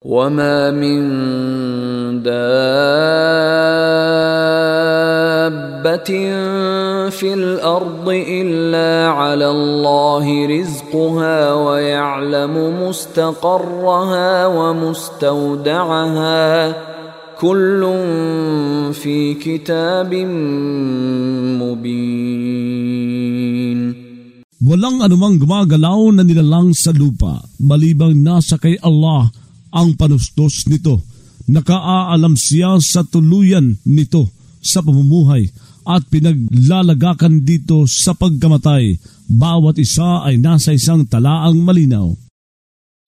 وَمَا مِن دَابَّةٍ فِي الْأَرْضِ إِلَّا عَلَى اللَّهِ رِزْقُهَا وَيَعْلَمُ مُسْتَقَرَّهَا وَمُسْتَوْدَعَهَا كُلٌّ فِي كِتَابٍ مُبِينٍ. Walang anumang gumagalaw na nilalang sa lupa, malibang nasa kay Allah ang panustos nito. Nakaaalam siya sa tuluyan nito sa pamumuhay at pinaglalagakan dito sa pagkamatay. Bawat isa ay nasa isang talaang malinaw.